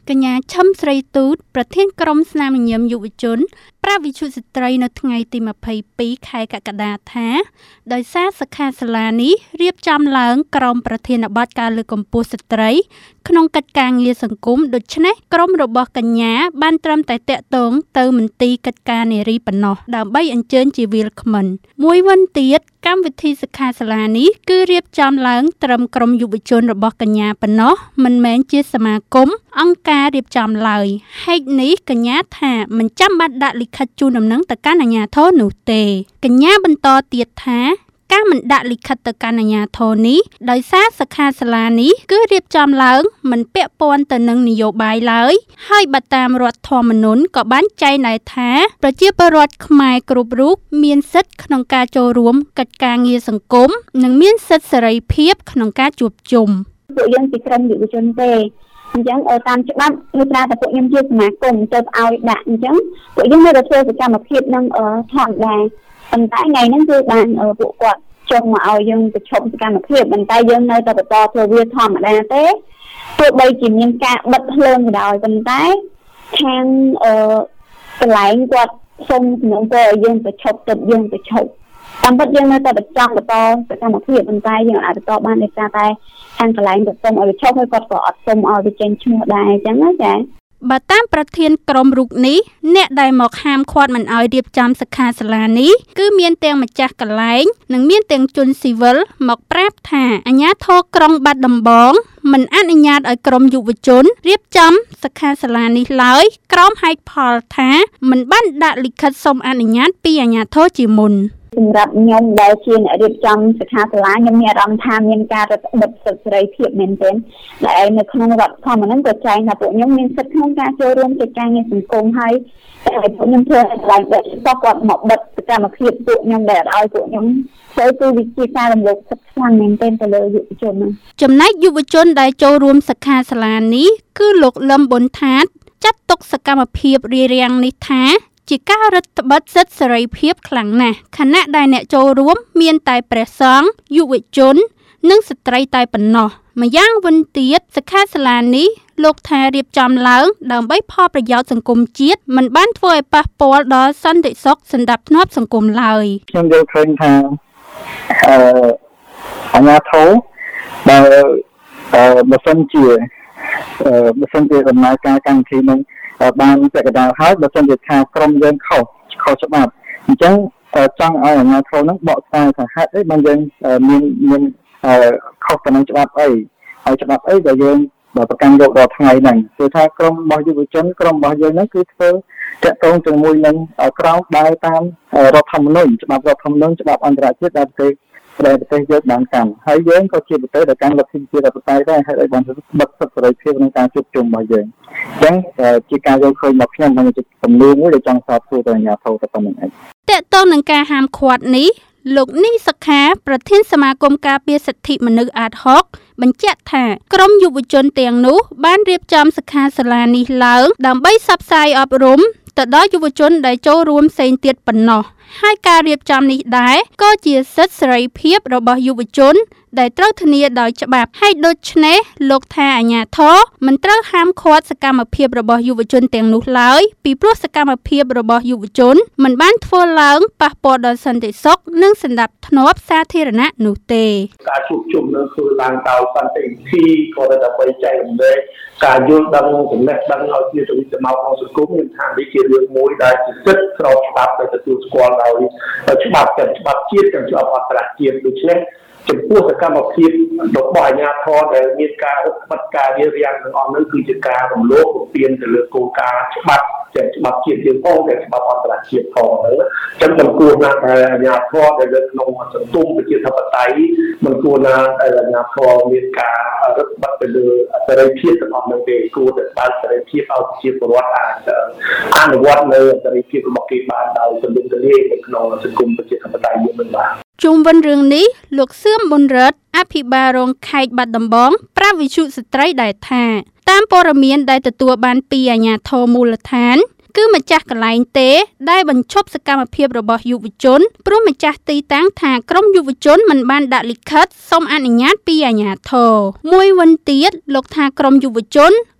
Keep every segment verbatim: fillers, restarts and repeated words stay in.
កញ្ញាឈឹមស្រីទូតប្រធានក្រុមស្នាមញញឹមយុវជនប្រាប់វិទ្យុស្ត្រីនៅថ្ងៃទីម្ភៃពីរខែកក្កដាថាដោយសារសិក្ខាសាលានេះរៀបចំឡើងក្រោមប្រធានបទការលើកកម្ពស់ស្ត្រីក្នុងកិច្ចការងារសង្គមដូច្នេះក្រុមរបស់កញ្ញាបានត្រឹមតែតាក់ទងទៅមន្ទីរកិច្ចការនារីប៉ុណ្ណោះដើម្បីអញ្ជើញជាវាលក្មិនមួយវិញទៀតកម្មវិធីសិក្ខាសាលានេះគឺរៀបចំឡើងត្រឹមក្រុមយុវជនរបស់កញ្ញាប៉ុណ្ណោះមិនមែនជាសមាគមអង្គការរៀបចំឡើយហេតុនេះកញ្ញាថាមិនចាំបាច់ដាក់លិខិតជូនដំណឹងទៅកាន់អាជ្ញាធរនោះទេកញ្ញាបន្តទៀតថាការមិនដាក់លិខិតទៅកាន់អាជ្ញាធរនេះដោយសារសិក្ខាសាលានេះគឺរៀបចំឡើងមិនពាក់ព័ន្ធទៅនឹងនយោបាយឡើយហើយបើតាមរដ្ឋធម្មនុញ្ញក៏បានចែងដែរថាប្រជាពលរដ្ឋខ្មែរគ្រប់រូបមានសិទ្ធិក្នុងការចូលរួមកិច្ចការងារសង្គមនិងមានសិទ្ធិសេរីភាពក្នុងការជួបជុំពួកយើងជាក្រុមយុវជនទេអញ្ចឹងតាមច្បាប់គឺថាតែពួកខ្ញុំជាសមាគមទៅឲ្យដាក់អញ្ចឹងពួកយើងនៅតែធ្វើសកម្មភាពនឹងធម្មតាប៉ុន្តែថ្ងៃហ្នឹងគឺបានពួកគាត់ចុងមកឲ្យយើងប្រឈមសកម្មភាពប៉ុន្តែយើងនៅតែបន្តធ្វើវាធម្មតាទេទោះបីជាមានការបិទភ្លើងក៏ដោយប៉ុន្តែខាងអឺកន្លែងគាត់សុំសំណងទៅឲ្យយើងប្រឈប់ទៅយើងប្រឈប់តាមពិតយើងនៅតែបន្តបន្តសកម្មភាពប៉ុន្តែយើងអាចបន្តបានដោយសារតែខាងកន្លែងទៅសុំឲ្យប្រឈប់ហើយគាត់ក៏អត់សុំឲ្យទៅចេញឈ្មោះដែរអញ្ចឹងណាចាបើតាមប្រធានក្រុមរូបនេះអ្នកដែលមកហាមឃាត់មិនឲ្យរៀបចំសិក្ខាសាលានេះគឺមានទាំងម្ចាស់កន្លែងនិងមានទាំងជនស៊ីវិលមកប្រាប់ថាអាជ្ញាធរក្រុងបាត់ដំបងមិនអនុញ្ញាតឲ្យក្រុមយុវជនរៀបចំសិក្ខាសាលានេះឡើយក្រោមហេតុផលថាមិនបានដាក់លិខិតសុំអនុញ្ញាតពីអាជ្ញាធរជាមុនសម្រាប់ខ្ញុំដែលជាអ្នករៀបចំសិក្ខាសាលាខ្ញុំមានអារម្មណ៍ថាមានការរឹតបន្តឹងសិទ្ធិសេរីភាពមែនទែនដែលនៅក្នុងរដ្ឋធម្មនុញ្ញក៏ចែងថាពួកខ្ញុំមានសិទ្ធិក្នុងការចូលរួមកិច្ចការងារសង្គមហើយតែពួកខ្ញុំធ្វើកន្លែងដែលគាត់មកបិទសកម្មភាពពួកខ្ញុំដែលឲ្យពួកខ្ញុំធ្វើគឺវិជាការរំលោភសិទ្ធិខ្លាំងមែនទែនទៅលើយុវជនចំណែកយុវជនដែលចូលរួមសិក្ខាសាលានេះគឺលោកលឹមប៊ុនថាតចាត់ទុកសកម្មភាពរារាំងនេះថាជាការរឹតបន្តឹងសិទ្ធិសេរីភាពខ្លាំងណាស់ខណៈដែលអ្នកចូលរួមមានតែព្រះសង្ឃយុវជននិងស្ត្រីតែប៉ុណ្ណោះម្យ៉ាងវិញទៀតសិក្ខាសាលានេះលោកថារៀបចំឡើងដើម្បីផលប្រយោជន៍សង្គមជាតិមិនបានធ្វើឲ្យប៉ះពាល់ដល់សន្តិសុខសណ្ដាប់ធ្នាប់សង្គមឡើយខ្ញុំយល់ឃើញថាអឺអាជ្ញាធរដែលអឺបើសិនជាអឺបើសិនជាដំណើរការកម្មវិធីនឹងបានពាក់កណ្ដាលហើយបើសិនជាថាក្រុមយើងខុសខុសច្បាប់អញ្ចឹងចង់ឲ្យអាជ្ញាធរនឹងបកស្រាយថាហេតុអីបានយើងមានមានខុសទៅនឹងច្បាប់អីហើយច្បាប់អីដែលយើងប្រកាន់យកដល់ថ្ងៃហ្នឹងគឺថាក្រុមរបស់យុវជនក្រុមរបស់យើងហ្នឹងគឺធ្វើតាក់ទងជាមួយនឹងក្រមដើរតាមរដ្ឋធម្មនុញ្ញច្បាប់រដ្ឋធម្មនុញ្ញច្បាប់អន្តរជាតិដែលប្រទេសដែលប្រទេសយើងបានកាន់ហើយយើងក៏ជាប្រទេសដែលកាន់លទ្ធិជាតិបតៃដែរហើយឲ្យបានបិទសិទ្ធិសេរីភាពក្នុងការជួបជុំរបស់យើងអញ្ចឹងជាការយល់ឃើញរបស់ខ្ញុំហើយជាសំណួរមួយដែលចង់សាកសួរទៅអាជ្ញាធរទៅប៉ុណ្្នឹងឯងតាក់ទងនឹងការហាមឃាត់នេះលោកនីសុខាប្រធានសមាគមការពារសិទ្ធិមនុស្សអាតហុកបញ្ជាក់ថាក្រុមយុវជនទាំងនោះបានរៀបចំសិក្ខាសាលានេះឡើងដើម្បីផ្សព្វផ្សាយអប់រំទៅដល់យុវជនដែលចូលរួមផ្សេងទៀតប៉ុណ្ណោះហើយការរៀបចំនេះដែរក៏ជាសិទ្ធិសេរីភាពរបស់យុវជនដែលត្រូវធានាដោយច្បាប់ហើយដូច្នេះលោកថាអាជ្ញាធរមិនត្រូវហាមឃាត់សកម្មភាពរបស់យុវជនទាំងនោះឡើយពីព្រោះសកម្មភាពរបស់យុវជនមិនបានធ្វើឡើងប៉ះពាល់ដល់សន្តិសុខនិងសណ្ដាប់ធ្នាប់សាធារណៈនោះទេការជួបជុំនឹងធ្វើឡើងដោយសន្តិវិធីក៏ដើម្បីចែករំលែកការយល់ដឹងចំណេះដឹងឲ្យជាទៅវិញទៅមកក្នុងសង្គមខ្ញុំថានេះជារឿងមួយដែលជាសិទ្ធិស្របច្បាប់ដែលទទួលស្គាល់ដោយច្បាប់ទាំងច្បាប់ជាតិទាំងច្បាប់អន្តរជាតិដូច្នេះចំពោះសកម្មភាពរបស់អាជ្ញាធរដែលមានការរឹតបន្តឹងការរារាំងទាំងអស់នោះគឺជាការរំលោភបំពានទៅលើគោលការណ៍ច្បាប់ទាំងច្បាប់ជាតិយើងផងទាំងច្បាប់អន្តរជាតិផងហ្នឹងអញ្ចឹងមិនគួរណាស់ដែលអាជ្ញាធរដែលនៅក្នុងសង្គមប្រជាធិបតេយ្យមិនគួរណាស់ដែលអាជ្ញាធរមានការរឹតបន្តឹងទៅលើសេរីភាពទាំងអស់នោះទេគួរតែបើកសេរីភាពឲ្យប្រជាពលរដ្ឋអាចអនុវត្តនៅសេរីភាពរបស់គេបានដោយទូលំទូលាយនៅក្នុងសង្គមប្រជាធិបតេយ្យយើងមិនបានជុំវិញរឿងនេះលោកសឿមប៊ុនរ៉ិតអភិបាលរងខេត្តបាត់ដំបងប្រាប់វិទ្យុស្ត្រីដែរថាតាមព័ត៌មានដែលទទួលបានពីអាជ្ញាធរមូលដ្ឋានគឺម្ចាស់កន្លែងទេដែលបញ្ឈប់សកម្មភាពរបស់យុវជនព្រោះម្ចាស់ទីតាំងថាក្រុមយុវជនមិនបានដាក់លិខិតសុំអនុញ្ញាតពីអាជ្ញាធរមួយវិញទៀតលោកថាក្រុមយុវជន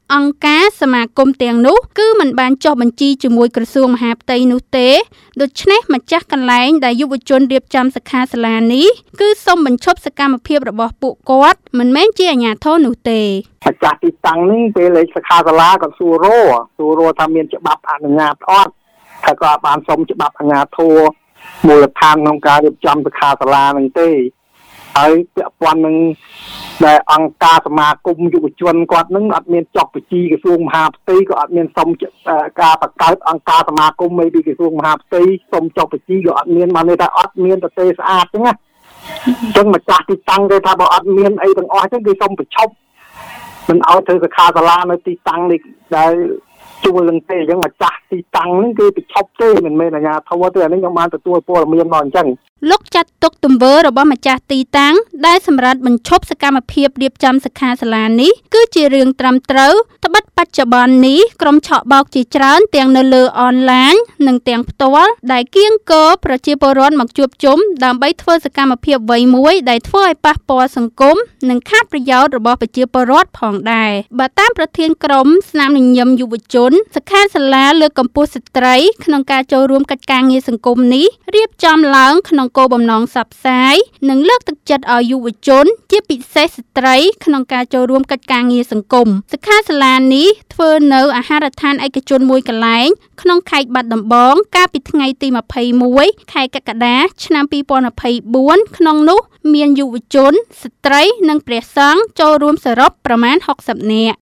អង្គការសមាគមទាំងនោះគឺមិនបានចុះបញ្ជីជាមួយក្រសួងមហាផ្ទៃនោះទេដូច្នេះម្ចាស់កន្លែងដែលយុវជនរៀបចំសិក្ខាសាលានេះគឺសូមបញ្ឈប់សកម្មភាពរបស់ពួកគាត់មិនមែនជាអាជ្ញាធរនោះទេម្ចាស់ទីតាំងនេះពេលលេខសិក្ខាសាលាក៏សួររសួររថាមានច្បាប់អនុញ្ញាតអត់ថាក៏បានសុំច្បាប់អាជ្ញាធរមូលដ្ឋានក្នុងការរៀបចំសិក្ខាសាលានឹងទេហើយពាក់ព័ន្ធនឹងដែលអង្គការសមាគមយុវជនគាត់នឹងអត់មានចុះបញ្ជីក្រសួងមហាផ្ទៃក៏អត់មានសុំការបង្កើតអង្គការសមាគមនៃក្រសួងមហាផ្ទៃសុំចុះបញ្ជីក៏អត់មានបានន័យថាអត់មានទៅទេស្អាតចឹងណាអញ្ចឹងម្ចាស់ទីតាំងគេថាបើអត់មានអីទាំងអស់ចឹងគេសុំបញ្ឈប់មិនឲ្យធ្វើសិក្ខាសាលានៅទីតាំងនេះដែលជួលនឹងទេអញ្ចឹងម្ចាស់ទីតាំងនេះគឺបញ្ឈប់ទេមិនមែនអាជ្ញាធរទេអានេះខ្ញុំបានទទួលព័ត៌មានមកអញ្ចឹងលោកចាត់ទុកទង្វើរបស់ម្ចាស់ទីតាំងដែលសម្រាប់បញ្ឈប់សកម្មភាពរៀបចំសិក្ខាសាលានេះគឺជារឿងត្រឹមត្រូវត្បិតបច្ចុប្បន្ននេះក្រុមឆក់បោកជាច្រើនទាំងនៅលើអនឡាញនិងទាំងផ្ទាល់ដែលគៀងគរប្រជាពលរដ្ឋមកជួបជុំដើម្បីធ្វើសកម្មភាពអ្វីមួយដែលធ្វើឲ្យប៉ះពាល់សង្គមនិងខាតប្រយោជន៍របស់ប្រជាពលរដ្ឋផងដែរបើតាមប្រធានក្រុមស្នាមញញឹមយុវជនសិក្ខាសាលាលើកកម្ពស់ស្ត្រីក្នុងការចូលរួមកិច្ចការងារសង្គមនេះរៀបចំឡើងក្នុងគោលបំណងផ្សព្វផ្សាយនិងលើកទឹកចិត្តឲ្យយុវជនជាពិសេសស្ត្រីក្នុងការចូលរួមកិច្ចការងារសង្គមសិក្ខាសាលានេះធ្វើនៅអាហារដ្ឋានឯកជនមួយកន្លែងក្នុងខេត្តបាត់ដំបងកាលពីថ្ងៃទីម្ភៃមួយខែកក្កដាឆ្នាំពីរពាន់ម្ភៃបួនក្នុងនោះមានយុវជនស្ត្រីនិងព្រះសង្ឃចូលរួមសរុបប្រមាណហុកសិបនាក់